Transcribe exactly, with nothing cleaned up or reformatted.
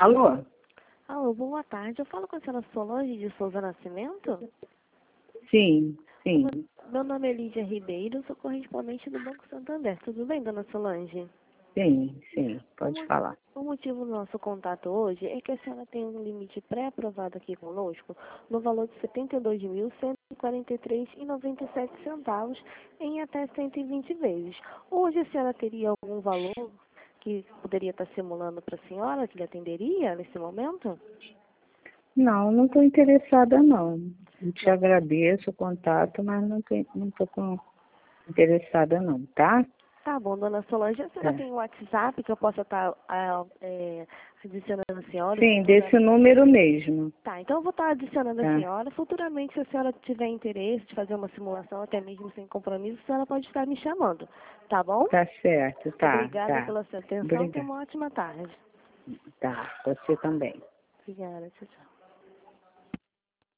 Alô? Alô, boa tarde. Eu falo com a senhora Solange de Souza Nascimento? Sim, sim. Meu nome é Lídia Ribeiro, sou correspondente do Banco Santander. Tudo bem, dona Solange? Sim, sim, O pode mo- falar. O motivo do nosso contato hoje é que a senhora tem um limite pré-aprovado aqui conosco no valor de setenta e dois mil, cento e quarenta e três reais e noventa e sete centavos em até cento e vinte vezes. Hoje a senhora teria algum valor que poderia estar simulando para a senhora, que lhe atenderia nesse momento? Não, não estou interessada não. Eu te Não. agradeço o contato, mas não estou não tô com- interessada não, tá? Tá bom, dona Solange, a senhora Tá. tem um WhatsApp que eu possa estar ah, é, adicionando a senhora Sim, desse futuramente? número mesmo. Tá, então eu vou estar adicionando a Tá, senhora. Futuramente, se a senhora tiver interesse de fazer uma simulação, até mesmo sem compromisso, a senhora pode estar me chamando, tá bom? tá certo, tá, Obrigada tá. pela sua atenção, tenha Obrigada. uma ótima tarde. Tá, você também. Obrigada, tchau, tchau.